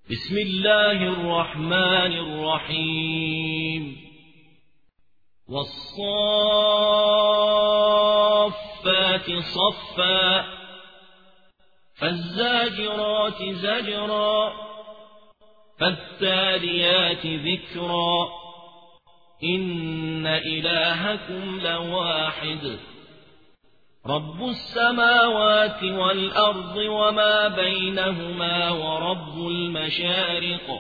بسم الله الرحمن الرحيم والصافات صفا فالزاجرات زجرا فالتاليات ذكرا إن إلهكم لواحد رب السماوات والأرض وما بينهما ورب المشارق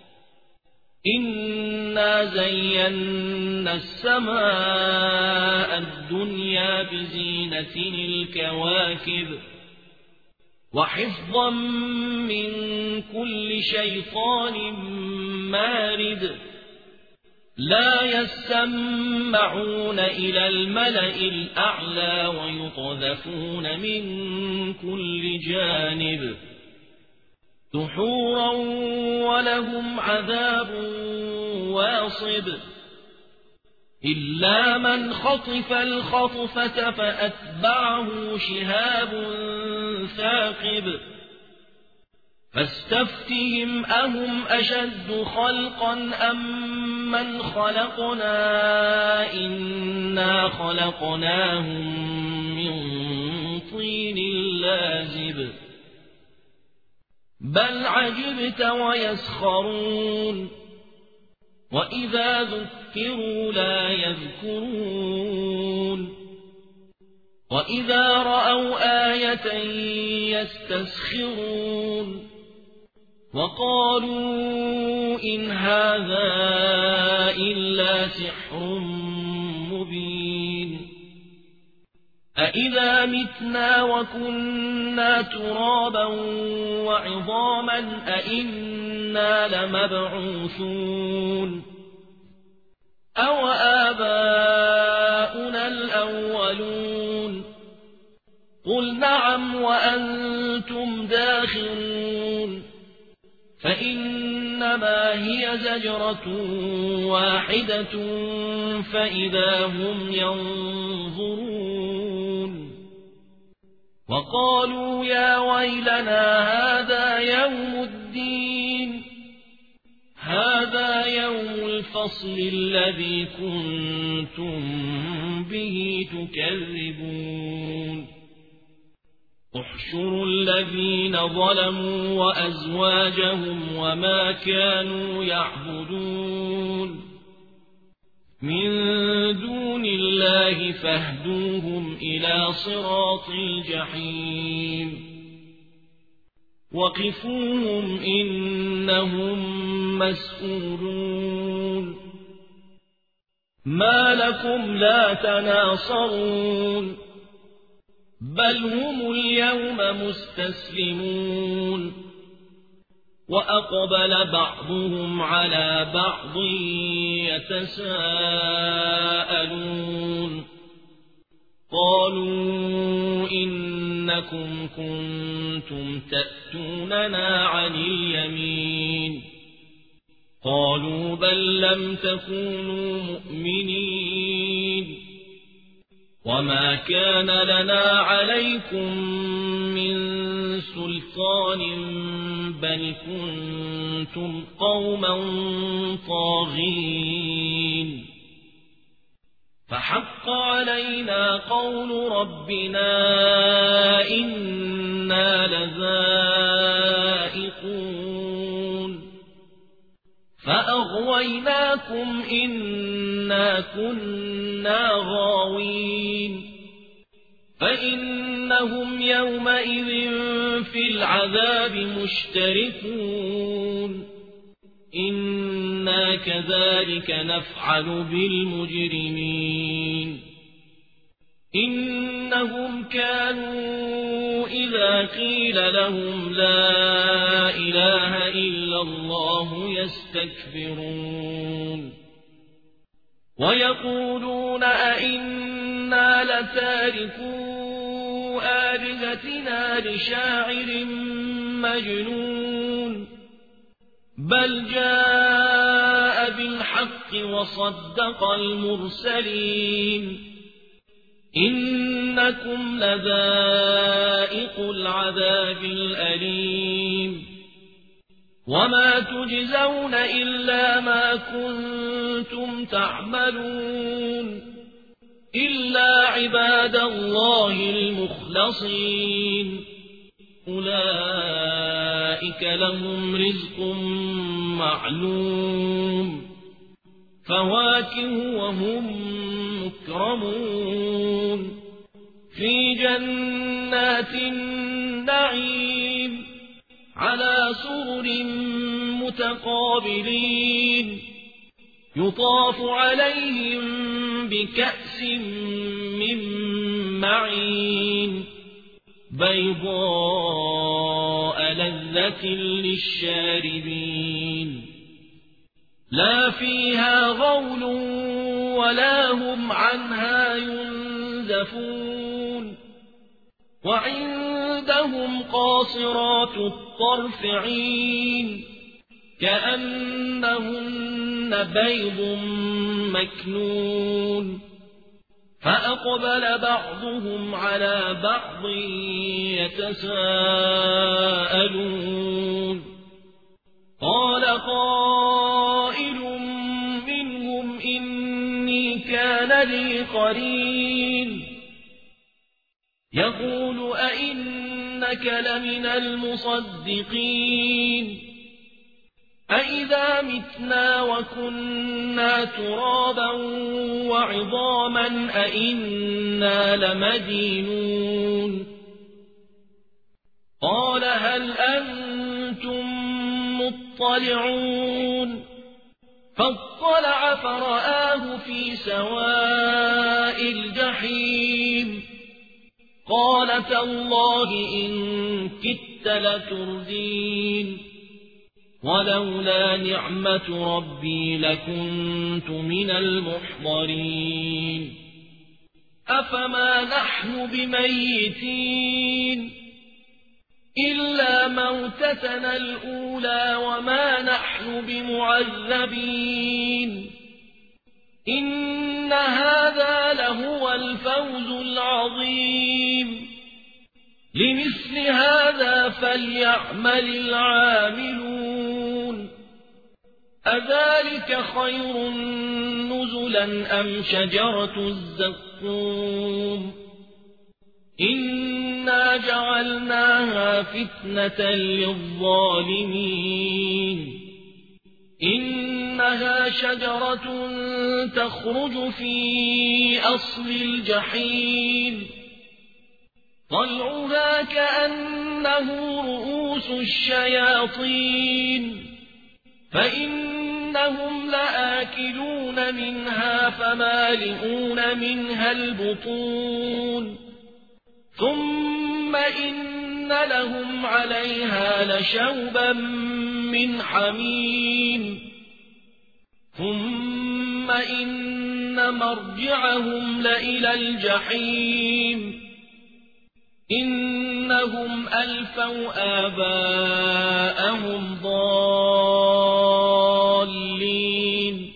إنا زينا السماء الدنيا بزينة الكواكب وحفظا من كل شيطان مارد لا يسمعون إلى الملأ الأعلى ويقذفون من كل جانب دحورا ولهم عذاب واصب إلا من خطف الخطفة فأتبعه شهاب ثاقب فاستفتهم أهم أشد خلقا أم من خلقنا إنا خلقناهم من طين لازب بل عجبت ويسخرون وإذا ذكروا لا يذكرون وإذا رأوا آية يستسخرون وقالوا إن هذا إلا سحر مبين أإذا متنا وكنا ترابا وعظاما أإنا لمبعوثون أو آباؤنا الأولون قل نعم وأنتم داخرون فإنما هي زجرة واحدة فإذا هم ينظرون وقالوا يا ويلنا هذا يوم الدين هذا يوم الفصل الذي كنتم به تكذبون احشروا الذين ظلموا وأزواجهم وما كانوا يعبدون من دون الله فاهدوهم إلى صراط الجحيم وقفوهم إنهم مسؤولون ما لكم لا تناصرون بل هم اليوم مستسلمون وأقبل بعضهم على بعض يتساءلون قالوا إنكم كنتم تأتوننا عن اليمين قالوا بل لم تكونوا مؤمنين وما كان لنا عليكم من سلطان بل كنتم قوما طاغين فحق علينا قول ربنا إنا لذائقون فأغويناكم إنا كنا غاوين فإنهم يومئذ في العذاب مشتركون إنا كذلك نفعل بالمجرمين إنهم كانوا إذا قيل لهم لا إله إلا الله يستكبرون ويقولون أئنا لتاركو آلهتنا لشاعر مجنون بل جاء بالحق وصدق المرسلين إنكم لذائق العذاب الأليم وما تجزون إلا ما كنتم تعملون إلا عباد الله المخلصين أولئك لهم رزق معلوم فواكه وهم مكرمون في جنات النعيم على سرر متقابلين يطاف عليهم بكأس من معين بيضاء لذة للشاربين لا فيها غول ولا هم عنها ينزفون وعندهم قاصرات الطرف عين كأنهن بيض مكنون فأقبل بعضهم على بعض يتساءلون قال قائل منهم إني كان لي قرين يقول أئنك لمن المصدقين أئذا متنا وكنا ترابا وعظاما أئنا لمدينون قال هل أنتم مطلعون فاطلع فرآه في سواء الجحيم قال تالله إن كدت لتردين ولولا نعمة ربي لكنت من المحضرين أفما نحن بميتين إلا موتتنا الأولى وما نحن بمعذبين إن هذا لهو الفوز العظيم لمثل هذا فليعمل العاملون أذلك خير نزلا أم شجرة الزقوم إنا جعلناها فتنة للظالمين إنها شجرة تخرج في أصل الجحيم طلعها كأنه رؤوس الشياطين فإنهم لآكلون منها فمالئون منها البطون ثم إن لهم عليها لشوبا من حميم ثم إن مرجعهم لإلى الجحيم إنهم ألفوا آباءهم ضالين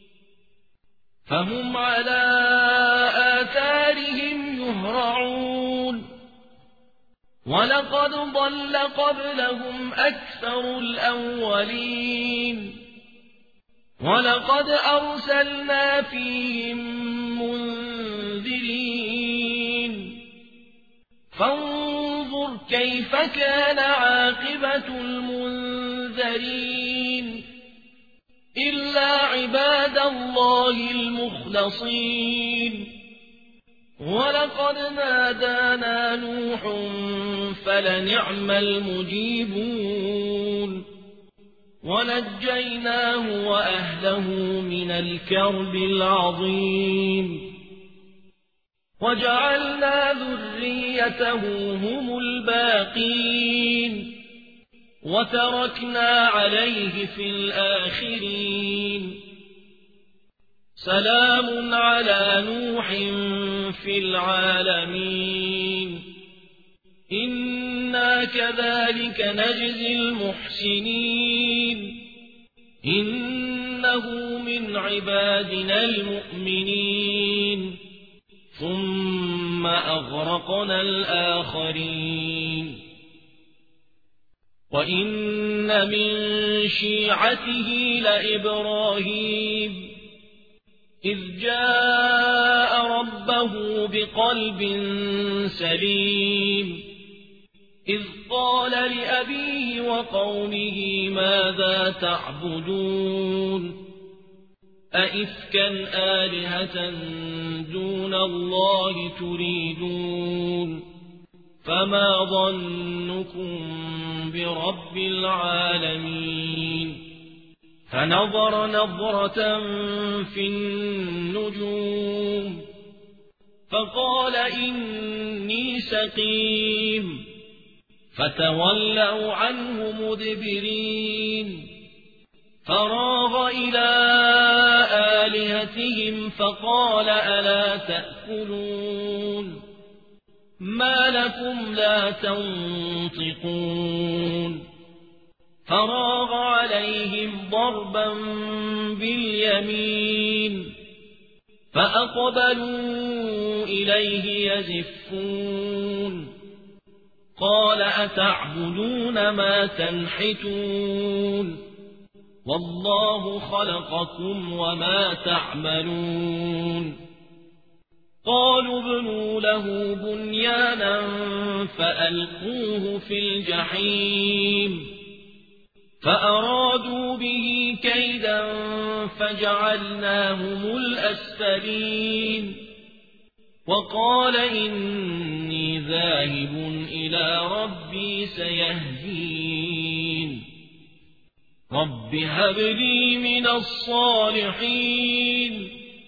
فهم على آثارهم يهرعون ولقد ضل قبلهم أكثر الأولين ولقد أرسلنا فيهم منذرين فانظر كيف كان عاقبة المنذرين إلا عباد الله المخلصين ولقد نادانا نوح فلنعم المجيبون ونجيناه وأهله من الكرب العظيم وجعلنا ذريته هم الباقين وتركنا عليه في الآخرين سلام على نوح في العالمين إنا كذلك نجزي المحسنين إنه من عبادنا المؤمنين ثم أغرقنا الآخرين وإن من شيعته لإبراهيم إذ جاء ربه بقلب سليم إذ قال لأبيه وقومه ماذا تعبدون أئفكا آلهة دون الله تريدون فما ظنكم برب العالمين فنظر نظرة في النجوم فقال إني سقيم فتولوا عنه مدبرين فراغ إلى آلهتهم فقال ألا تأكلون ما لكم لا تنطقون فراغ عليهم ضربا باليمين فأقبلوا إليه يزفون قال أتعبدون ما تنحتون والله خلقكم وما تعملون قالوا ابنوا له بنيانا فألقوه في الجحيم فأرادوا به كيدا فجعلناهم الأسفلين وقال إني ذاهب إلى ربي سيهدين رب هب لي من الصالحين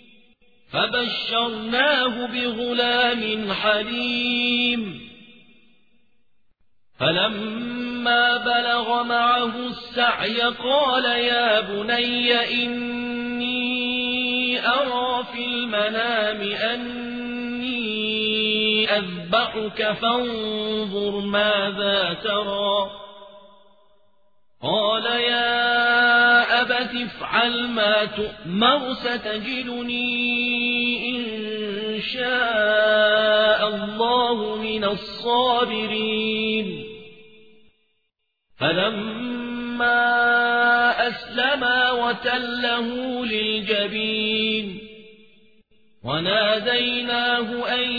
فبشرناه بغلام حليم فلما بلغ معه السعي قال يا بني إني أرى في المنام أني أذبحك فانظر ماذا ترى قال يا أبت افعل ما تؤمر ستجدني إن شاء الله من الصابرين فلما أسلما وتله للجبين وناديناه أن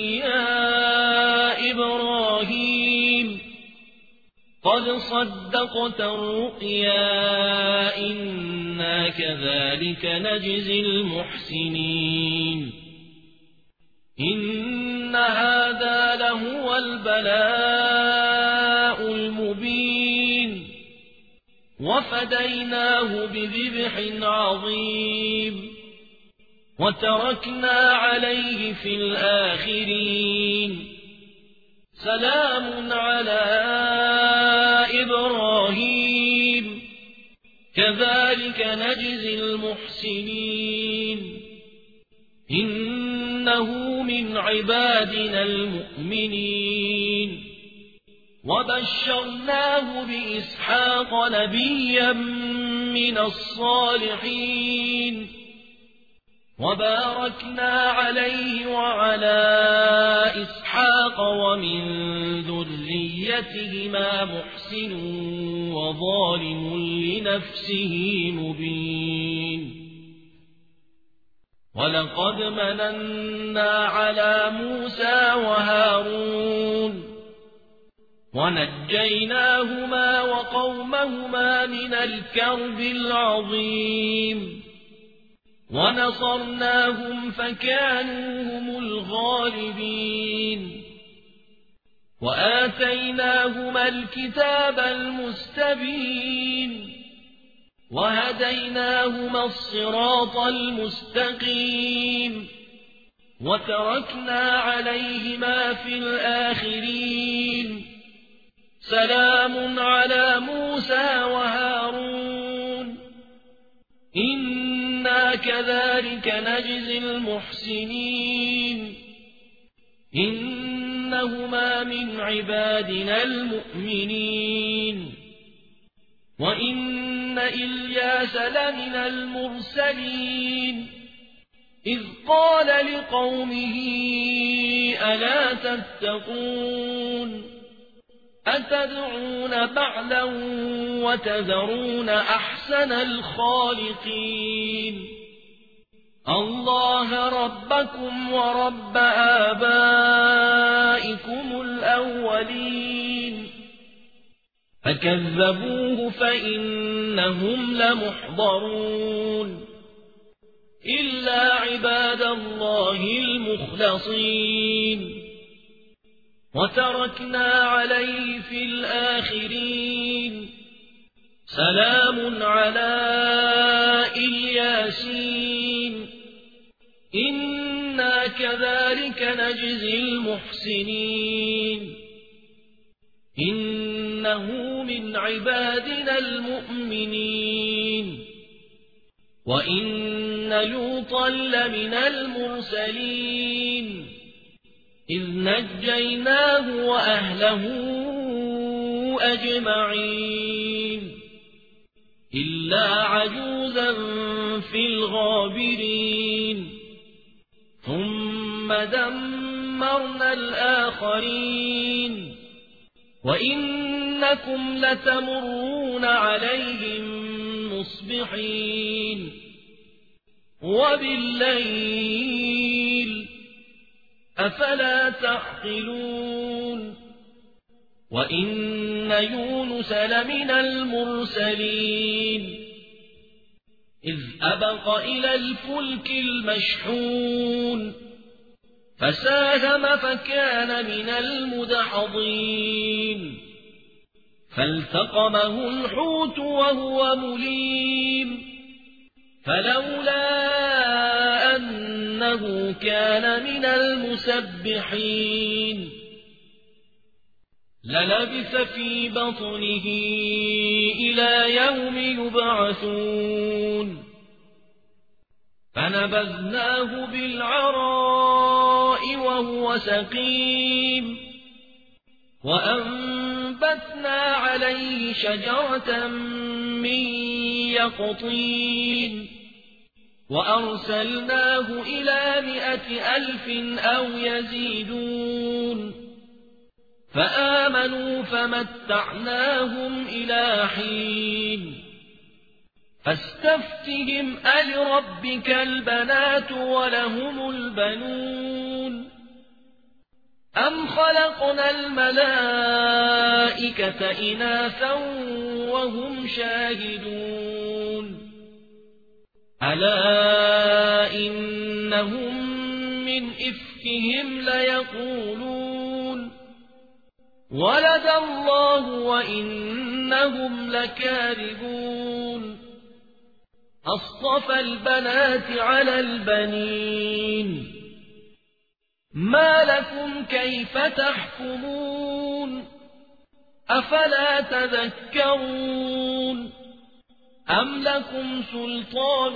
يا إبراهيم قد صدقت الرؤيا إنا كذلك نجزي المحسنين إن هذا لهو البلاء المبين وفديناه بذبح عظيم وتركنا عليه في الآخرين سلام على إبراهيم كذلك نجزي المحسنين إنه من عبادنا المؤمنين وبشرناه بإسحاق نبيا من الصالحين وباركنا عليه وعلى إسحاق ومن ذريتهما محسن وظالم لنفسه مبين ولقد مننا على موسى وهارون ونجيناهما وقومهما من الكرب العظيم ونصرناهم فكانوا هم الغالبين وآتيناهما الكتاب المستبين وهديناهما الصراط المستقيم وتركنا عليهما في الآخرين سلام على موسى وهارون إنا كذلك نجزي المحسنين إنهما من عبادنا المؤمنين وإن إلياس لمن المرسلين إذ قال لقومه ألا تتقون أتدعون بعلا وتذرون أحسن الخالقين الله ربكم ورب آبائكم الأولين فكذبوه فإنهم لمحضرون إلا عباد الله المخلصين وتركنا عليه في الآخرين سلام على الياسين إنا كذلك نجزي المحسنين إنه من عبادنا المؤمنين وإن لوطا لمن المرسلين إذ نجيناه وأهله أجمعين إلا عجوزا في الغابرين ثم دمرنا الآخرين وإنكم لتمرون عليهم مصبحين وبالليل أفلا تعقلون وإن يونس لمن المرسلين إذ أبق إلى الفلك المشحون فساهم فكان من المدحضين فالتقمه الحوت وهو مليم فلولا أنه كان من المسبحين للبث في بطنه إلى يوم يبعثون فنبذناه بالعراء وهو سقيم وأنبتنا عليه شجرة من يقطين وأرسلناه إلى 100,000 أو يزيدون فآمنوا فمتعناهم إلى حين فاستفتهم ألربك البنات ولهم البنون أم خلقنا الملائكة إناثا وهم شاهدون ألا إنهم من إفكهم ليقولون ولد الله وإنهم لكاذبون أصطفى البنات على البنين ما لكم كيف تحكمون أفلا تذكرون أم لكم سلطان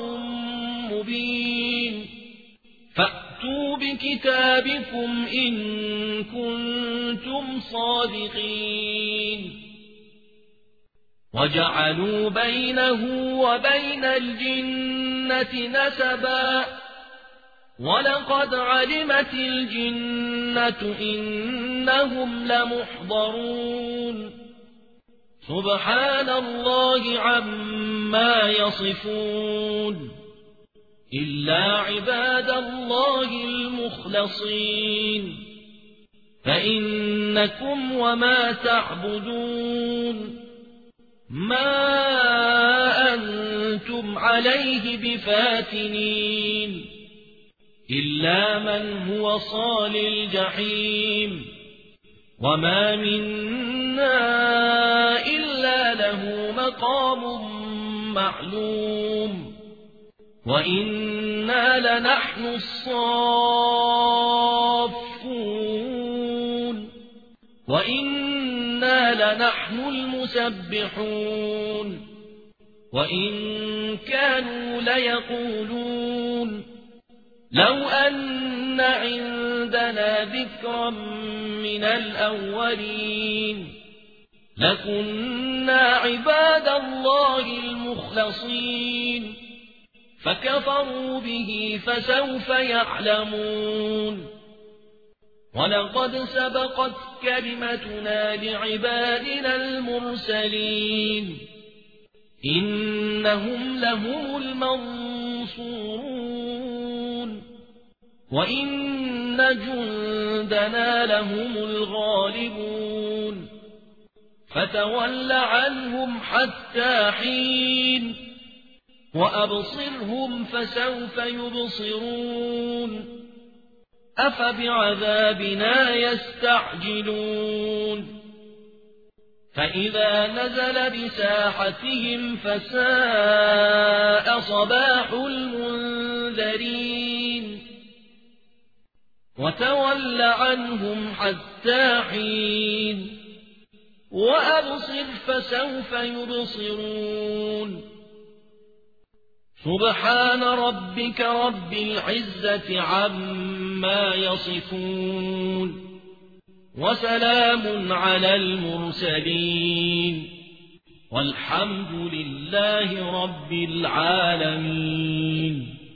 مبين فأتوا بكتابكم إن كنتم صادقين وجعلوا بينه وبين الجنة نسبا ولقد علمت الجنة إنهم لمحضرون سبحان الله عما يصفون إلا عباد الله المخلصين فإنكم وما تعبدون ما أنتم عليه بفاتنين إلا من هو صال الجحيم وما منا إلا له مقام معلوم وإنا لنحن الصافون وإنا لنحن المسبحون وإن كانوا ليقولون لو أن عندنا ذكرا من الأولين لكنا عباد الله المخلصين فكفروا به فسوف يعلمون ولقد سبقت كلمتنا لعبادنا المرسلين إنهم لهم المنصورون وإن جندنا لهم الغالبون فتول عنهم حتى حين وأبصرهم فسوف يبصرون أفبعذابنا يستعجلون فإذا نزل بساحتهم فساء صباح المنذرين وتول عنهم حتى حين وأبصر فسوف يبصرون سبحان ربك رب العزة عما يصفون وسلام على المرسلين والحمد لله رب العالمين.